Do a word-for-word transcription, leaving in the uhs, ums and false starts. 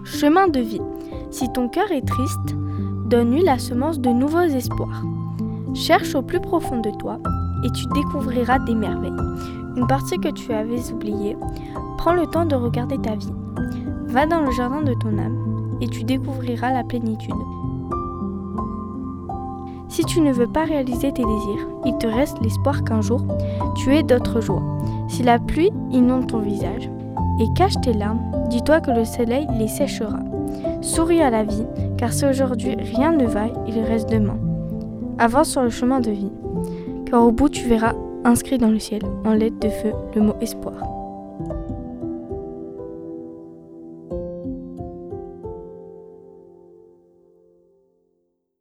Chemin de vie. Si ton cœur est triste, donne-lui la semence de nouveaux espoirs. Cherche au plus profond de toi et tu découvriras des merveilles. Une partie que tu avais oubliée, prends le temps de regarder ta vie. Va dans le jardin de ton âme et tu découvriras la plénitude. Si tu ne veux pas réaliser tes désirs, il te reste l'espoir qu'un jour, tu aies d'autres joies. Si la pluie inonde ton visage et cache tes larmes, dis-toi que le soleil les séchera. Souris à la vie, car si aujourd'hui rien ne va, il reste demain. Avance sur le chemin de vie, car au bout tu verras inscrit dans le ciel, en lettres de feu, le mot espoir.